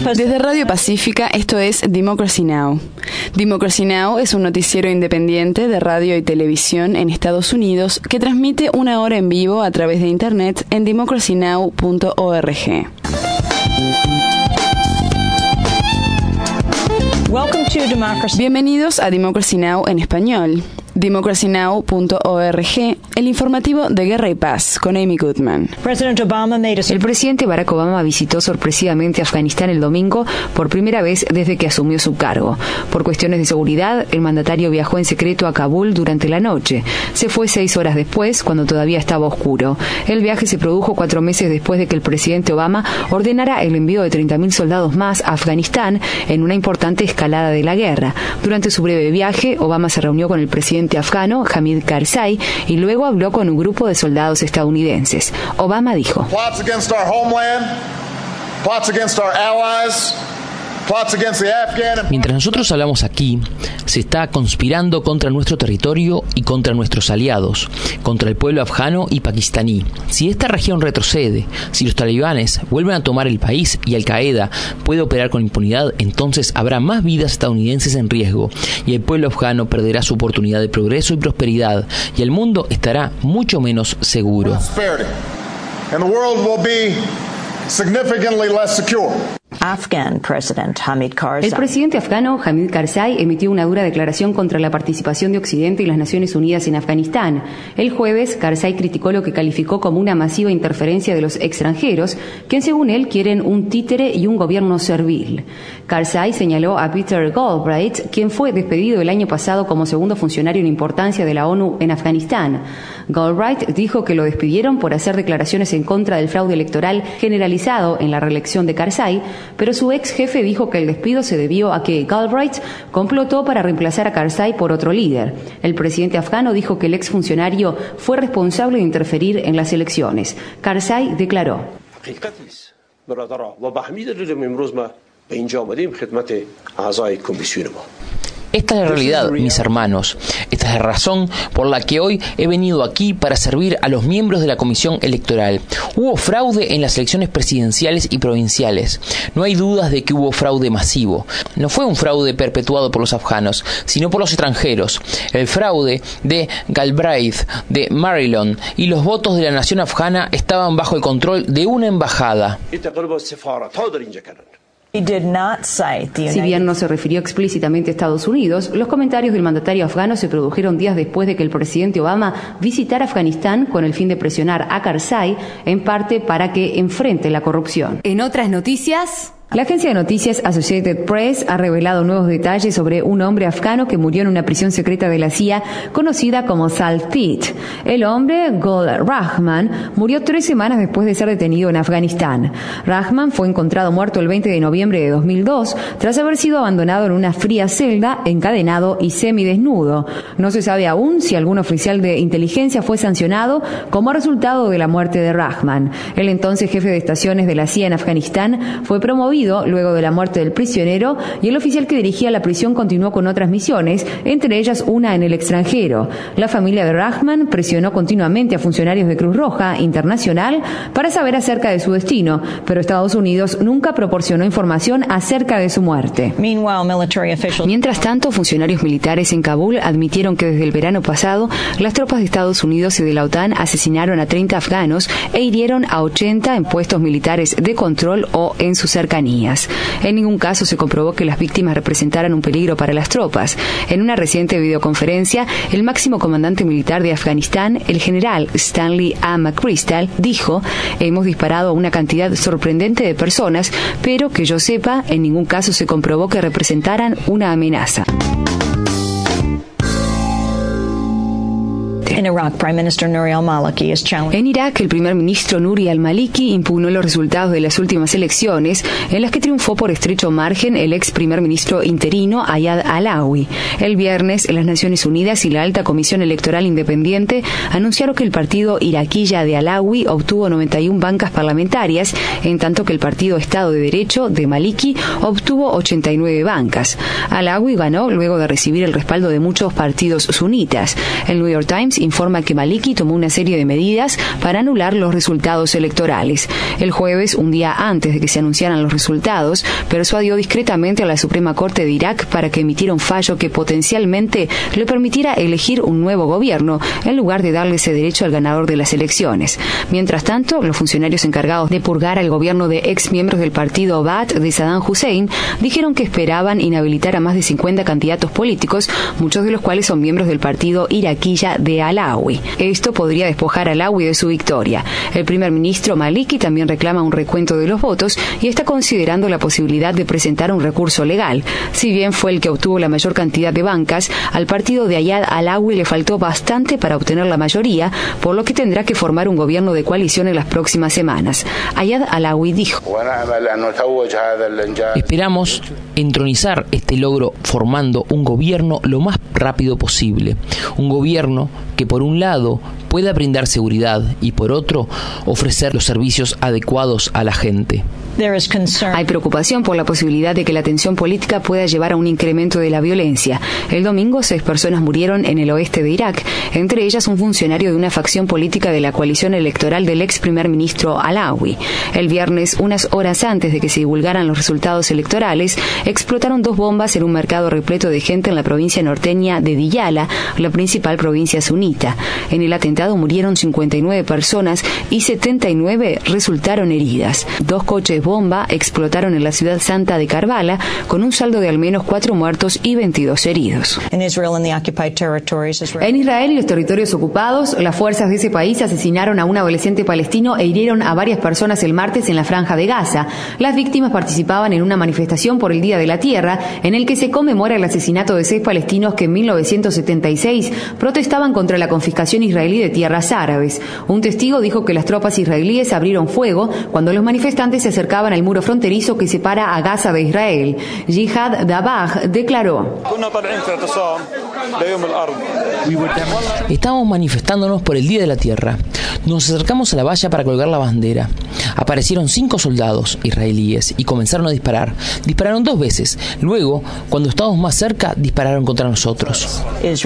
Desde Radio Pacífica, esto es Democracy Now! Democracy Now! Es un noticiero independiente de radio y televisión en Estados Unidos que transmite una hora en vivo a través de internet en democracynow.org. Bienvenidos a Democracy Now! En español. democracynow.org, el informativo de Guerra y Paz, con Amy Goodman. El presidente Barack Obama visitó sorpresivamente Afganistán el domingo por primera vez desde que asumió su cargo. Por cuestiones de seguridad, el mandatario viajó en secreto a Kabul durante la noche. Se fue 6 horas después, cuando todavía estaba oscuro. El viaje se produjo 4 meses después de que el presidente Obama ordenara el envío de 30.000 soldados más a Afganistán en una importante escalada de la guerra. Durante su breve viaje, Obama se reunió con el presidente afgano Hamid Karzai y luego habló con un grupo de soldados estadounidenses. Obama dijo: Plots against our homeland, plots against our allies, plots against the Afghan. Mientras nosotros hablamos aquí, se está conspirando contra nuestro territorio y contra nuestros aliados, contra el pueblo afgano y pakistaní. Si esta región retrocede, si los talibanes vuelven a tomar el país y Al-Qaeda puede operar con impunidad, entonces habrá más vidas estadounidenses en riesgo y el pueblo afgano perderá su oportunidad de progreso y prosperidad y el mundo estará mucho menos seguro. And the world will be significantly less secure. El presidente afgano Hamid Karzai emitió una dura declaración contra la participación de Occidente y las Naciones Unidas en Afganistán. El jueves, Karzai criticó lo que calificó como una masiva interferencia de los extranjeros, quien según él quieren un títere y un gobierno servil. Karzai señaló a Peter Galbraith, quien fue despedido el año pasado como segundo funcionario en importancia de la ONU en Afganistán. Galbraith dijo que lo despidieron por hacer declaraciones en contra del fraude electoral generalizado en la reelección de Karzai, pero su ex jefe dijo que el despido se debió a que Galbraith complotó para reemplazar a Karzai por otro líder. El presidente afgano dijo que el ex funcionario fue responsable de interferir en las elecciones. Karzai declaró: Esta es la realidad, mis hermanos. Esta es la razón por la que hoy he venido aquí para servir a los miembros de la Comisión Electoral. Hubo fraude en las elecciones presidenciales y provinciales. No hay dudas de que hubo fraude masivo. No fue un fraude perpetuado por los afganos, sino por los extranjeros. El fraude de Galbraith, de Maryland y los votos de la nación afgana estaban bajo el control de una embajada. Si bien no se refirió explícitamente a Estados Unidos, los comentarios del mandatario afgano se produjeron días después de que el presidente Obama visitara Afganistán con el fin de presionar a Karzai, en parte para que enfrente la corrupción. En otras noticias, la agencia de noticias Associated Press ha revelado nuevos detalles sobre un hombre afgano que murió en una prisión secreta de la CIA conocida como Salt Pit. El hombre, Gul Rahman, murió 3 semanas después de ser detenido en Afganistán. Rahman fue encontrado muerto el 20 de noviembre de 2002 tras haber sido abandonado en una fría celda, encadenado y semidesnudo. No se sabe aún si algún oficial de inteligencia fue sancionado como resultado de la muerte de Rahman. El entonces jefe de estaciones de la CIA en Afganistán fue promovido luego de la muerte del prisionero y el oficial que dirigía la prisión continuó con otras misiones, entre ellas una en el extranjero. La familia de Rahman presionó continuamente a funcionarios de Cruz Roja Internacional para saber acerca de su destino, pero Estados Unidos nunca proporcionó información acerca de su muerte. Mientras tanto, funcionarios militares en Kabul admitieron que desde el verano pasado las tropas de Estados Unidos y de la OTAN asesinaron a 30 afganos e hirieron a 80 en puestos militares de control o en sus cercanías. En ningún caso se comprobó que las víctimas representaran un peligro para las tropas. En una reciente videoconferencia, el máximo comandante militar de Afganistán, el general Stanley A. McChrystal, dijo: hemos disparado a una cantidad sorprendente de personas, pero que yo sepa, en ningún caso se comprobó que representaran una amenaza. En Irak, el primer ministro Nouri al-Maliki impugnó los resultados de las últimas elecciones, en las que triunfó por estrecho margen el ex primer ministro interino Ayad Alawi. El viernes, las Naciones Unidas y la Alta Comisión Electoral Independiente anunciaron que el partido iraquilla de Alawi obtuvo 91 bancas parlamentarias, en tanto que el partido Estado de Derecho de Maliki obtuvo 89 bancas. Alawi ganó luego de recibir el respaldo de muchos partidos sunitas. El New York Times informa que Maliki tomó una serie de medidas para anular los resultados electorales. El jueves, un día antes de que se anunciaran los resultados, persuadió discretamente a la Suprema Corte de Irak para que emitiera un fallo que potencialmente le permitiera elegir un nuevo gobierno en lugar de darle ese derecho al ganador de las elecciones. Mientras tanto, los funcionarios encargados de purgar al gobierno de ex miembros del partido Baath de Saddam Hussein dijeron que esperaban inhabilitar a más de 50 candidatos políticos, muchos de los cuales son miembros del partido iraquilla de Alawi. Esto podría despojar a Alawi de su victoria. El primer ministro Maliki también reclama un recuento de los votos y está considerando la posibilidad de presentar un recurso legal. Si bien fue el que obtuvo la mayor cantidad de bancas, al partido de Ayad Alawi le faltó bastante para obtener la mayoría, por lo que tendrá que formar un gobierno de coalición en las próximas semanas. Ayad Alawi dijo: esperamos entronizar este logro formando un gobierno lo más rápido posible. Un gobierno que por un lado pueda brindar seguridad y por otro ofrecer los servicios adecuados a la gente. Hay preocupación por la posibilidad de que la tensión política pueda llevar a un incremento de la violencia. El domingo, 6 personas murieron en el oeste de Irak, entre ellas un funcionario de una facción política de la coalición electoral del ex primer ministro Alawi. El viernes, unas horas antes de que se divulgaran los resultados electorales, explotaron 2 bombas en un mercado repleto de gente en la provincia norteña de Diyala, la principal provincia sunita. En el atentado murieron 59 personas y 79 resultaron heridas. 2 coches bomba explotaron en la ciudad santa de Karbala, con un saldo de al menos 4 muertos y 22 heridos. En Israel y los territorios ocupados, las fuerzas de ese país asesinaron a un adolescente palestino e hirieron a varias personas el martes en la Franja de Gaza. Las víctimas participaban en una manifestación por el Día de la Tierra, en el que se conmemora el asesinato de 6 palestinos que en 1976 protestaban contra la confiscación israelí de tierras árabes. Un testigo dijo que las tropas israelíes abrieron fuego cuando los manifestantes se acercaban al muro fronterizo que separa a Gaza de Israel. Jihad Dabah declaró: estábamos manifestándonos por el Día de la Tierra. Nos acercamos a la valla para colgar la bandera. Aparecieron 5 soldados israelíes y comenzaron a disparar. Dispararon 2 veces. Luego, cuando estábamos más cerca, dispararon contra nosotros.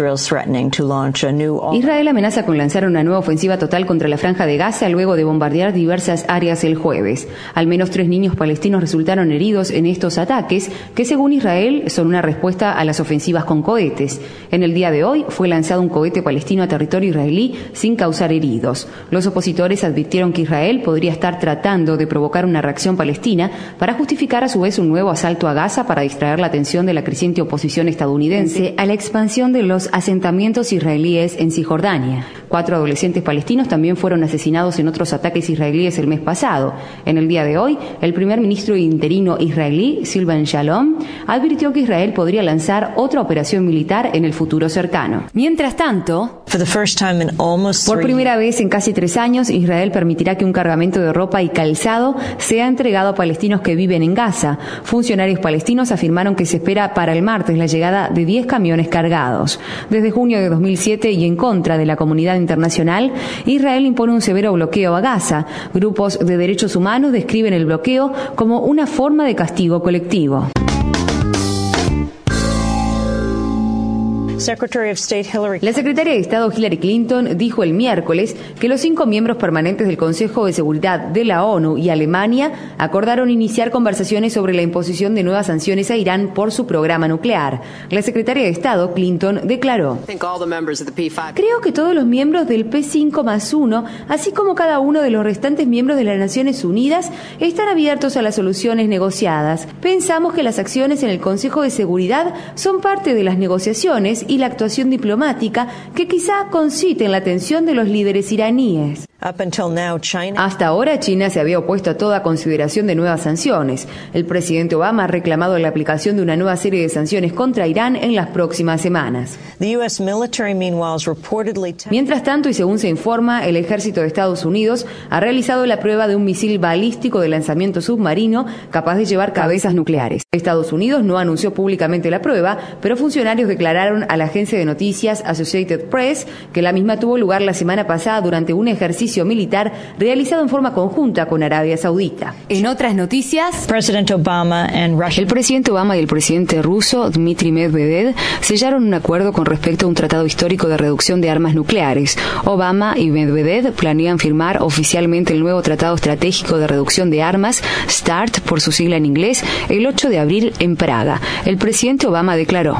Israel amenaza con lanzar una nueva ofensiva total contra la Franja de Gaza luego de bombardear diversas áreas el jueves. Al menos 3 niños palestinos resultaron heridos en estos ataques, que según Israel son una respuesta a las ofensivas con cohetes. En el día de hoy fue lanzado un cohete palestino a territorio israelí sin causar heridos. Los opositores advirtieron que Israel podría estar tratando de provocar una reacción palestina para justificar a su vez un nuevo asalto a Gaza para distraer la atención de la creciente oposición estadounidense a la expansión de los asentamientos israelíes en Cisjordania. 4 adolescentes palestinos también fueron asesinados en otros ataques israelíes el mes pasado. En el día de hoy, el primer ministro interino israelí, Silvan Shalom, advirtió que Israel podría lanzar otra operación militar en el futuro cercano. Mientras tanto, por primera vez en casi 3 años, Israel permitirá que un cargamento de ropa y calzado sea entregado a palestinos que viven en Gaza. Funcionarios palestinos afirmaron que se espera para el martes la llegada de 10 camiones cargados. Desde junio de 2007 y en contra de la comunidad internacional, Israel impone un severo bloqueo a Gaza. Grupos de derechos humanos describen el bloqueo como una forma de castigo colectivo. La secretaria de Estado Hillary Clinton dijo el miércoles que los 5 miembros permanentes del Consejo de Seguridad de la ONU y Alemania acordaron iniciar conversaciones sobre la imposición de nuevas sanciones a Irán por su programa nuclear. La secretaria de Estado, Clinton, declaró: creo que todos los miembros del P5+1, así como cada uno de los restantes miembros de las Naciones Unidas, están abiertos a las soluciones negociadas. Pensamos que las acciones en el Consejo de Seguridad son parte de las negociaciones y la actuación diplomática que quizá conciten la atención de los líderes iraníes. Hasta ahora, China se había opuesto a toda consideración de nuevas sanciones. El presidente Obama ha reclamado la aplicación de una nueva serie de sanciones contra Irán en las próximas semanas. Mientras tanto, y según se informa, el ejército de Estados Unidos ha realizado la prueba de un misil balístico de lanzamiento submarino capaz de llevar cabezas nucleares. Estados Unidos no anunció públicamente la prueba, pero funcionarios declararon a la agencia de noticias Associated Press, que la misma tuvo lugar la semana pasada durante un ejercicio militar realizado en forma conjunta con Arabia Saudita. En otras noticias, el presidente Obama y el presidente ruso Dmitry Medvedev sellaron un acuerdo con respecto a un tratado histórico de reducción de armas nucleares. Obama y Medvedev planean firmar oficialmente el nuevo Tratado Estratégico de Reducción de Armas, START por su sigla en inglés, el 8 de abril en Praga. El presidente Obama declaró: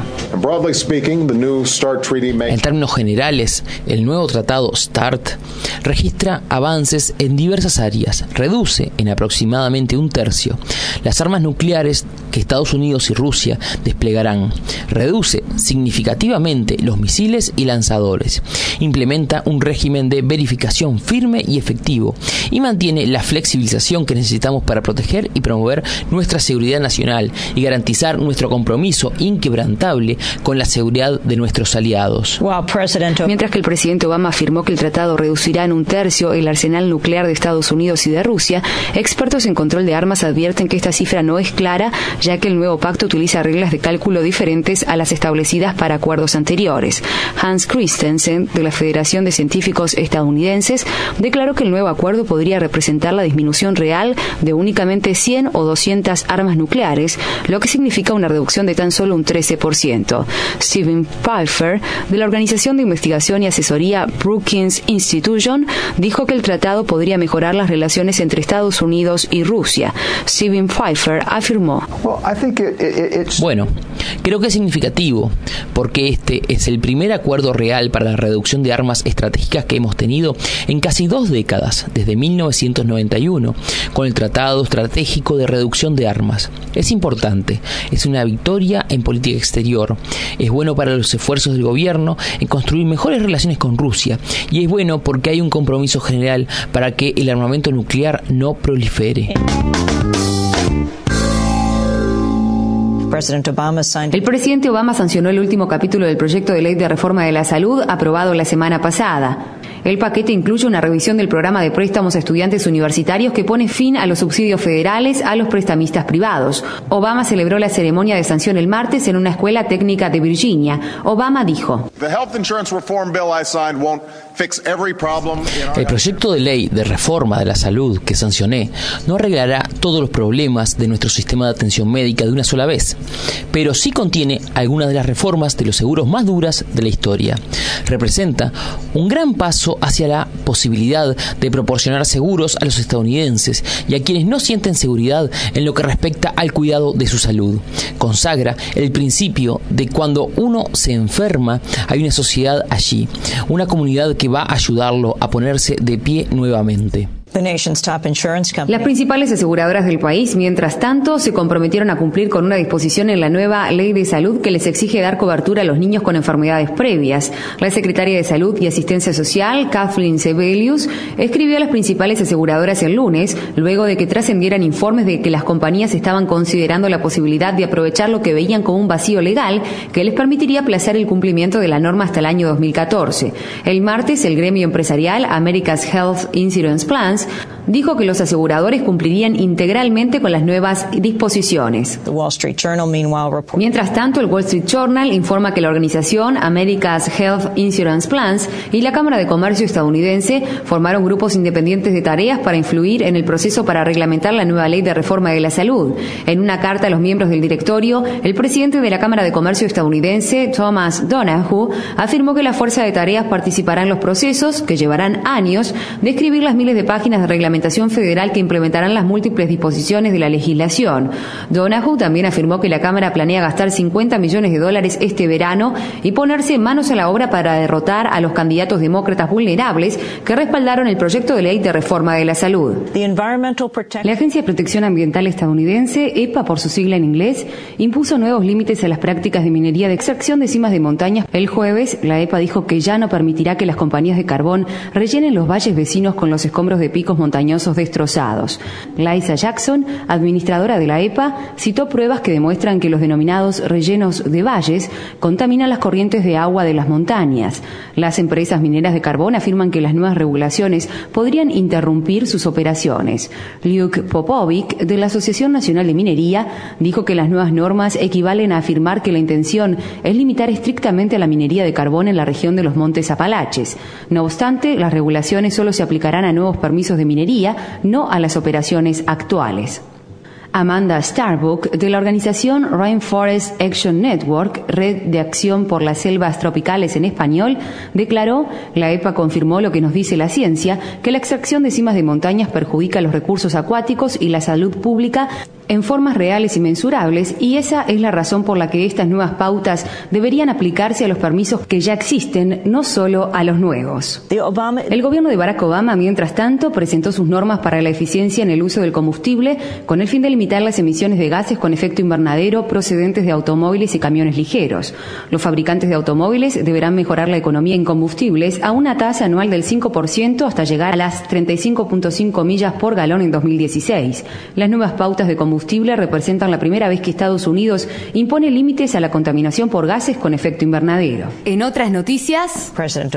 en términos generales, el nuevo tratado START registra avances en diversas áreas, reduce en aproximadamente un tercio las armas nucleares que Estados Unidos y Rusia desplegarán, reduce significativamente los misiles y lanzadores, implementa un régimen de verificación firme y efectivo y mantiene la flexibilización que necesitamos para proteger y promover nuestra seguridad nacional y garantizar nuestro compromiso inquebrantable con la seguridad de nuestros aliados. Mientras que el presidente Obama afirmó que el tratado reducirá en un tercio el arsenal nuclear de Estados Unidos y de Rusia, expertos en control de armas advierten que esta cifra no es clara, ya que el nuevo pacto utiliza reglas de cálculo diferentes a las establecidas para acuerdos anteriores. Hans Christensen, de la Federación de Científicos Estadounidenses, declaró que el nuevo acuerdo podría representar la disminución real de únicamente 100 o 200 armas nucleares, lo que significa una reducción de tan solo un 13%. Stephen Pfeiffer, de la organización de investigación y asesoría Brookings Institution, dijo que el tratado podría mejorar las relaciones entre Estados Unidos y Rusia. Stephen Pfeiffer afirmó: bueno, creo que es significativo, porque este es el primer acuerdo real para la reducción de armas estratégicas que hemos tenido en casi 2 décadas, desde 1991, con el Tratado Estratégico de Reducción de Armas. Es importante, es una victoria en política exterior, es bueno para los esfuerzos del gobierno en construir mejores relaciones con Rusia, y es bueno porque hay un compromiso general para que el armamento nuclear no prolifere. El presidente Obama sancionó el último capítulo del proyecto de ley de reforma de la salud aprobado la semana pasada. El paquete incluye una revisión del programa de préstamos a estudiantes universitarios que pone fin a los subsidios federales a los prestamistas privados. Obama celebró la ceremonia de sanción el martes en una escuela técnica de Virginia. Obama dijo: el proyecto de ley de reforma de la salud que sancioné no arreglará todos los problemas de nuestro sistema de atención médica de una sola vez, pero sí contiene algunas de las reformas de los seguros más duras de la historia. Representa un gran paso hacia la posibilidad de proporcionar seguros a los estadounidenses y a quienes no sienten seguridad en lo que respecta al cuidado de su salud. Consagra el principio de cuando uno se enferma, hay una sociedad allí, una comunidad que va a ayudarlo a ponerse de pie nuevamente. Las principales aseguradoras del país, mientras tanto, se comprometieron a cumplir con una disposición en la nueva Ley de Salud que les exige dar cobertura a los niños con enfermedades previas. La secretaria de Salud y Asistencia Social, Kathleen Sebelius, escribió a las principales aseguradoras el lunes, luego de que trascendieran informes de que las compañías estaban considerando la posibilidad de aprovechar lo que veían como un vacío legal que les permitiría aplazar el cumplimiento de la norma hasta el año 2014. El martes, el gremio empresarial America's Health Insurance Plans dijo que los aseguradores cumplirían integralmente con las nuevas disposiciones. Mientras tanto, el Wall Street Journal informa que la organización America's Health Insurance Plans y la Cámara de Comercio estadounidense formaron grupos independientes de tareas para influir en el proceso para reglamentar la nueva ley de reforma de la salud. En una carta a los miembros del directorio, el presidente de la Cámara de Comercio estadounidense, Thomas Donahue, afirmó que la fuerza de tareas participará en los procesos, que llevarán años, de escribir las miles de páginas de reglamentación federal que implementarán las múltiples disposiciones de la legislación. Donahue también afirmó que la Cámara planea gastar $50 millones este verano y ponerse manos a la obra para derrotar a los candidatos demócratas vulnerables que respaldaron el proyecto de ley de reforma de la salud. La Agencia de Protección Ambiental estadounidense, EPA por su sigla en inglés, impuso nuevos límites a las prácticas de minería de extracción de cimas de montañas. El jueves, la EPA dijo que ya no permitirá que las compañías de carbón rellenen los valles vecinos con los escombros de picos montañosos montañosos destrozados. Liza Jackson, administradora de la EPA, citó pruebas que demuestran que los denominados rellenos de valles contaminan las corrientes de agua de las montañas. Las empresas mineras de carbón afirman que las nuevas regulaciones podrían interrumpir sus operaciones. Luke Popovic, de la Asociación Nacional de Minería, dijo que las nuevas normas equivalen a afirmar que la intención es limitar estrictamente a la minería de carbón en la región de los Montes Apalaches. No obstante, las regulaciones solo se aplicarán a nuevos permisos de minería, no a las operaciones actuales. Amanda Starbuck, de la organización Rainforest Action Network, Red de Acción por las Selvas Tropicales en español, declaró: la EPA confirmó lo que nos dice la ciencia, que la extracción de cimas de montañas perjudica los recursos acuáticos y la salud pública en formas reales y mensurables, y esa es la razón por la que estas nuevas pautas deberían aplicarse a los permisos que ya existen, no solo a los nuevos. El gobierno de Barack Obama, mientras tanto, presentó sus normas para la eficiencia en el uso del combustible con el fin de limitar las emisiones de gases con efecto invernadero procedentes de automóviles y camiones ligeros. Los fabricantes de automóviles deberán mejorar la economía en combustibles a una tasa anual del 5% hasta llegar a las 35.5 millas por galón en 2016. Las nuevas pautas de combustible representan la primera vez que Estados Unidos impone límites a la contaminación por gases con efecto invernadero. En otras noticias,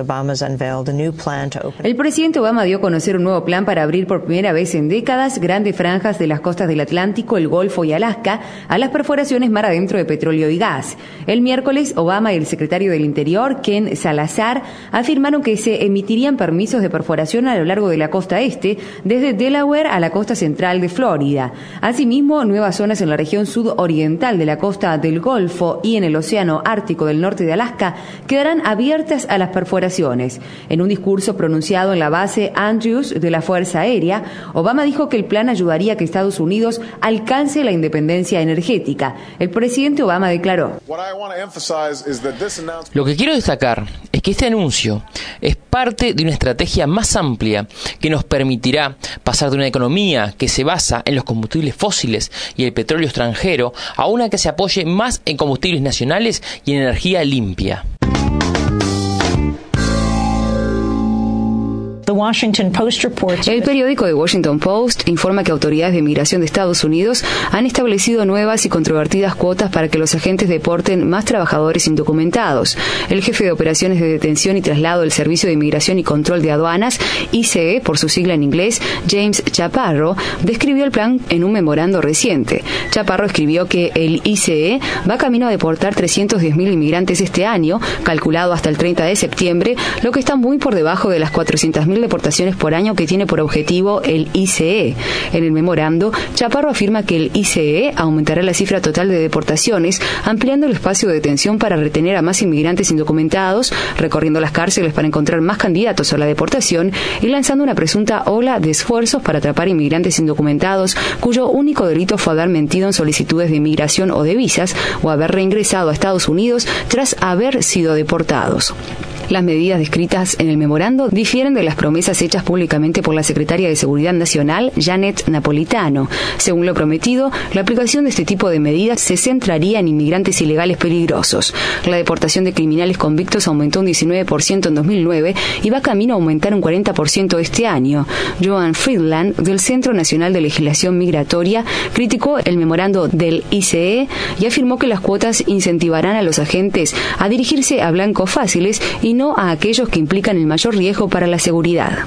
el presidente Obama dio a conocer un nuevo plan para abrir por primera vez en décadas grandes franjas de las costas del Atlántico, el Golfo y Alaska a las perforaciones mar adentro de petróleo y gas. El miércoles, Obama y el secretario del Interior, Ken Salazar, afirmaron que se emitirían permisos de perforación a lo largo de la costa este, desde Delaware a la costa central de Florida. Asimismo, nuevas zonas en la región sudoriental de la costa del Golfo y en el Océano Ártico del norte de Alaska quedarán abiertas a las perforaciones. En un discurso pronunciado en la base Andrews de la Fuerza Aérea, Obama dijo que el plan ayudaría a que Estados Unidos alcance la independencia energética. El presidente Obama declaró: lo que quiero destacar es que este anuncio es parte de una estrategia más amplia que nos permitirá pasar de una economía que se basa en los combustibles fósiles y el petróleo extranjero a una que se apoye más en combustibles nacionales y en energía limpia. El periódico The Washington Post informa que autoridades de migración de Estados Unidos han establecido nuevas y controvertidas cuotas para que los agentes deporten más trabajadores indocumentados. El jefe de operaciones de detención y traslado del Servicio de Inmigración y Control de Aduanas, ICE, por su sigla en inglés, James Chaparro, describió el plan en un memorando reciente. Chaparro escribió que el ICE va camino a deportar 310.000 inmigrantes este año, calculado hasta el 30 de septiembre, lo que está muy por debajo de las 400.000 deportaciones por año que tiene por objetivo el ICE. En el memorando, Chaparro afirma que el ICE aumentará la cifra total de deportaciones, ampliando el espacio de detención para retener a más inmigrantes indocumentados, recorriendo las cárceles para encontrar más candidatos a la deportación y lanzando una presunta ola de esfuerzos para atrapar inmigrantes indocumentados cuyo único delito fue haber mentido en solicitudes de inmigración o de visas o haber reingresado a Estados Unidos tras haber sido deportados. Las medidas descritas en el memorando difieren de las promesas hechas públicamente por la secretaria de Seguridad Nacional, Janet Napolitano. Según lo prometido, la aplicación de este tipo de medidas se centraría en inmigrantes ilegales peligrosos. La deportación de criminales convictos aumentó un 19% en 2009 y va camino a aumentar un 40% este año. Joan Friedland, del Centro Nacional de Legislación Migratoria, criticó el memorando del ICE y afirmó que las cuotas incentivarán a los agentes a dirigirse a blancos fáciles y no a aquellos que implican el mayor riesgo para la seguridad.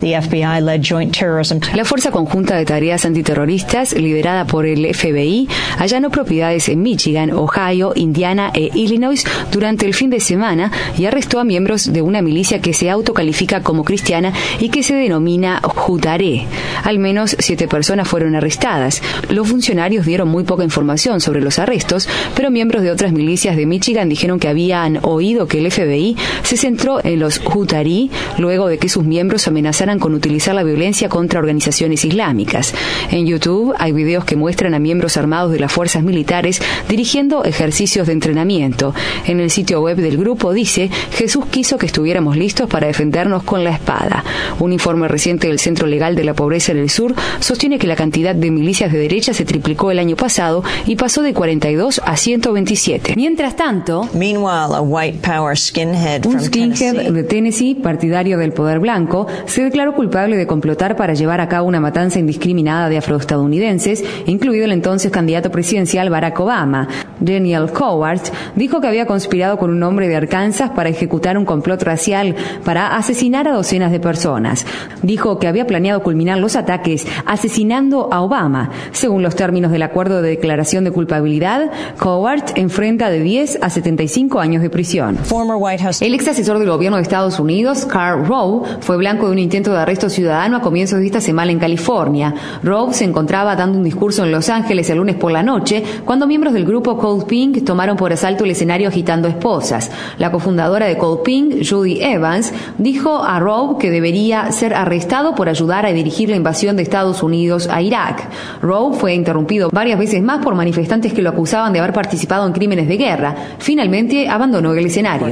La Fuerza Conjunta de Tareas Antiterroristas, liderada por el FBI, allanó propiedades en Michigan, Ohio, Indiana e Illinois durante el fin de semana y arrestó a miembros de una milicia que se autocalifica como cristiana y que se denomina Jutaré. Al menos 7 personas fueron arrestadas. Los funcionarios dieron muy poca información sobre los arrestos, pero miembros de otras milicias de Michigan dijeron que habían oído que el FBI se centró en los Hutarí luego de que sus miembros amenazaran con utilizar la violencia contra organizaciones islámicas. En YouTube hay videos que muestran a miembros armados de las fuerzas militares dirigiendo ejercicios de entrenamiento. En el sitio web del grupo dice: Jesús quiso que estuviéramos listos para defendernos con la espada. Un informe reciente del Centro Legal de la Pobreza en el Sur sostiene que la cantidad de milicias de derecha se triplicó el año pasado y pasó de 42 a 127. Mientras tanto, un skinhead Jeb, de Tennessee, partidario del poder blanco, se declaró culpable de complotar para llevar a cabo una matanza indiscriminada de afroestadounidenses, incluido el entonces candidato presidencial Barack Obama. Daniel Cowart dijo que había conspirado con un hombre de Arkansas para ejecutar un complot racial para asesinar a docenas de personas. Dijo que había planeado culminar los ataques asesinando a Obama. Según los términos del acuerdo de declaración de culpabilidad, Cowart enfrenta de 10 a 75 años de prisión. El ex asesor del gobierno de Estados Unidos, Karl Rove, fue blanco de un intento de arresto ciudadano a comienzos de esta semana en California. Rove se encontraba dando un discurso en Los Ángeles el lunes por la noche cuando miembros del grupo Cold Pink tomaron por asalto el escenario agitando esposas. La cofundadora de Cold Pink, Judy Evans, dijo a Rove que debería ser arrestado por ayudar a dirigir la invasión de Estados Unidos a Irak. Rove fue interrumpido varias veces más por manifestantes que lo acusaban de haber participado en crímenes de guerra. Finalmente abandonó el escenario.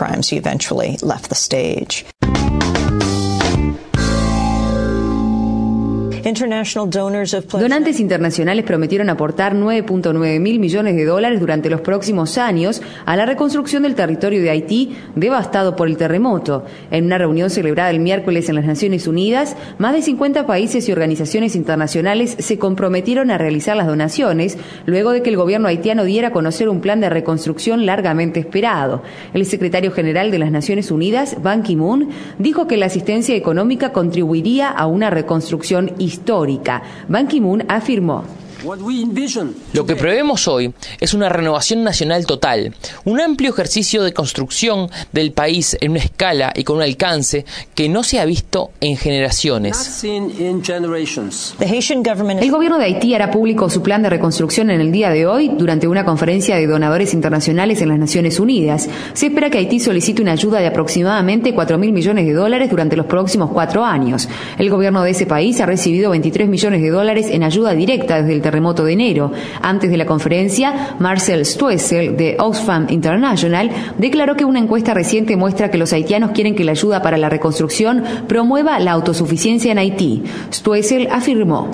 Donantes internacionales prometieron aportar $9.9 mil millones durante los próximos años a la reconstrucción del territorio de Haití devastado por el terremoto. En una reunión celebrada el miércoles en las Naciones Unidas, más de 50 países y organizaciones internacionales se comprometieron a realizar las donaciones luego de que el gobierno haitiano diera a conocer un plan de reconstrucción largamente esperado. El secretario general de las Naciones Unidas, Ban Ki-moon, dijo que la asistencia económica contribuiría a una reconstrucción histórica. Ban Ki-moon afirmó: lo que prevemos hoy es una renovación nacional total, un amplio ejercicio de construcción del país en una escala y con un alcance que no se ha visto en generaciones. El gobierno de Haití hará público su plan de reconstrucción en el día de hoy durante una conferencia de donadores internacionales en las Naciones Unidas. Se espera que Haití solicite una ayuda de aproximadamente $4 mil millones durante los próximos 4 años. El gobierno de ese país ha recibido $23 millones en ayuda directa desde el terremoto de enero. Antes de la conferencia, Marcel Stoessel de Oxfam International declaró que una encuesta reciente muestra que los haitianos quieren que la ayuda para la reconstrucción promueva la autosuficiencia en Haití. Stoessel afirmó: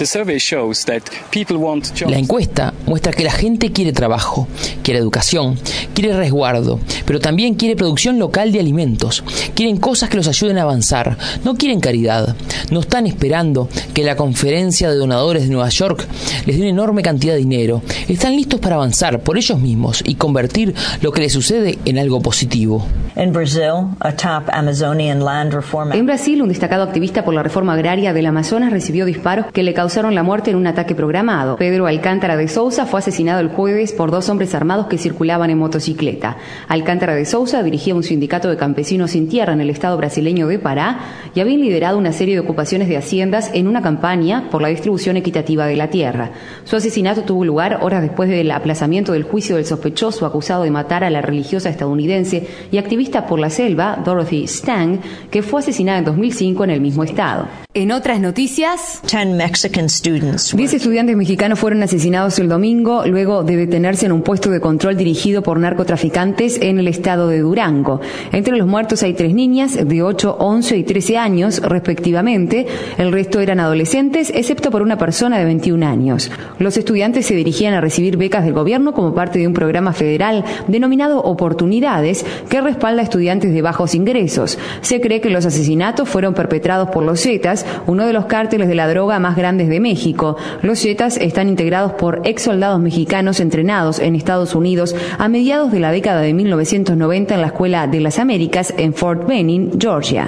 la encuesta muestra que la gente quiere trabajo, quiere educación, quiere resguardo, pero también quiere producción local de alimentos. Quieren cosas que los ayuden a avanzar, no quieren caridad. No están esperando que la conferencia de donadores de Nueva York les dé una enorme cantidad de dinero. Están listos para avanzar por ellos mismos y convertir lo que les sucede en algo positivo. En Brasil, un destacado activista por la reforma agraria del Amazonas recibió disparos que le causaron la muerte en un ataque programado. Pedro Alcántara de Souza fue asesinado el jueves por 2 hombres armados que circulaban en motocicleta. Alcántara de Souza dirigía un sindicato de campesinos sin tierra en el estado brasileño de Pará y había liderado una serie de ocupaciones de haciendas en una campaña por la distribución equitativa de la tierra. Su asesinato tuvo lugar horas después del aplazamiento del juicio del sospechoso acusado de matar a la religiosa estadounidense y activista por la selva, Dorothy Stang, que fue asesinada en 2005 en el mismo estado. En otras noticias, 10 estudiantes mexicanos fueron asesinados el domingo luego de detenerse en un puesto de control dirigido por narcotraficantes en el estado de Durango. Entre los muertos hay 3 niñas de 8, 11 y 13 años, respectivamente. El resto eran adolescentes, excepto por una persona de 21 años. Los estudiantes se dirigían a recibir becas del gobierno como parte de un programa federal denominado Oportunidades, que respalda a estudiantes de bajos ingresos. Se cree que los asesinatos fueron perpetrados por los Zetas, uno de los cárteles de la droga más grandes de México. Los Zetas están integrados por ex soldados mexicanos entrenados en Estados Unidos a mediados de la década de 1990 en la Escuela de las Américas en Fort Benning, Georgia.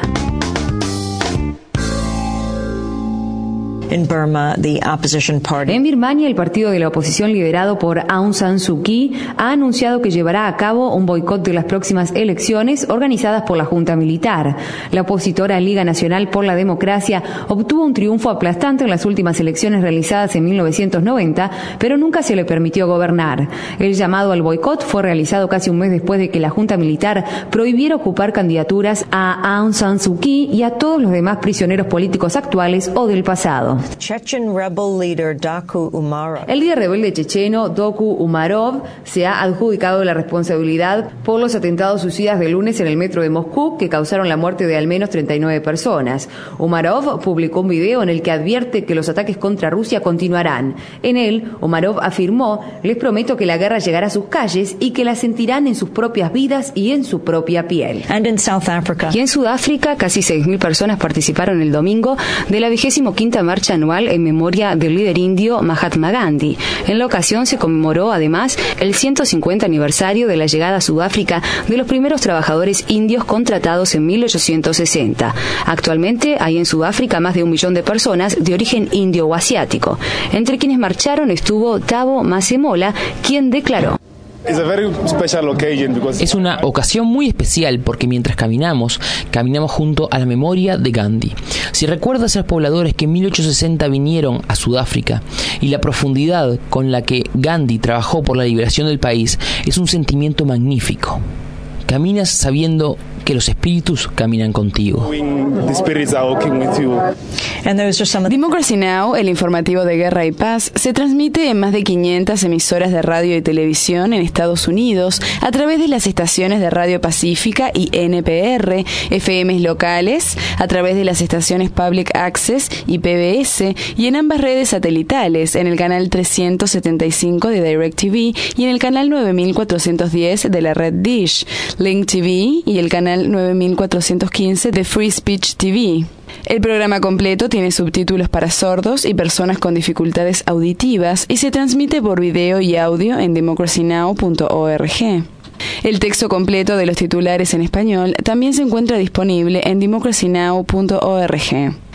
In Burma, the opposition party. En Birmania, el partido de la oposición liderado por Aung San Suu Kyi ha anunciado que llevará a cabo un boicot de las próximas elecciones organizadas por la junta militar. La opositora Liga Nacional por la Democracia obtuvo un triunfo aplastante en las últimas elecciones realizadas en 1990, pero nunca se le permitió gobernar. El llamado al boicot fue realizado casi un mes después de que la junta militar prohibiera ocupar candidaturas a Aung San Suu Kyi y a todos los demás prisioneros políticos actuales o del pasado. El líder rebelde checheno Doku Umarov se ha adjudicado la responsabilidad por los atentados suicidas de lunes en el metro de Moscú que causaron la muerte de al menos 39 personas. Umarov publicó un video en el que advierte que los ataques contra Rusia continuarán. En él, Umarov afirmó: "Les prometo que la guerra llegará a sus calles y que la sentirán en sus propias vidas y en su propia piel". Y en Sudáfrica, casi 6.000 personas participaron el domingo de la 25ª marcha anual en memoria del líder indio Mahatma Gandhi. En la ocasión se conmemoró además el 150 aniversario de la llegada a Sudáfrica de los primeros trabajadores indios contratados en 1860. Actualmente hay en Sudáfrica más de 1 millón de personas de origen indio o asiático. Entre quienes marcharon estuvo Thabo Masemola, quien declaró: "Es una ocasión muy especial porque mientras caminamos junto a la memoria de Gandhi. Si recuerdas a los pobladores que en 1860 vinieron a Sudáfrica y la profundidad con la que Gandhi trabajó por la liberación del país, es un sentimiento magnífico. Caminas sabiendo que los espíritus caminan contigo". Democracy Now!, el informativo de guerra y paz, se transmite en más de 500 emisoras de radio y televisión en Estados Unidos a través de las estaciones de Radio Pacífica y NPR, FMs locales, a través de las estaciones Public Access y PBS, y en ambas redes satelitales, en el canal 375 de DirecTV y en el canal 9410 de la red Dish, Link TV y el canal 9415 de Free Speech TV. El programa completo tiene subtítulos para sordos y personas con dificultades auditivas y se transmite por video y audio en democracynow.org. El texto completo de los titulares en español también se encuentra disponible en democracynow.org.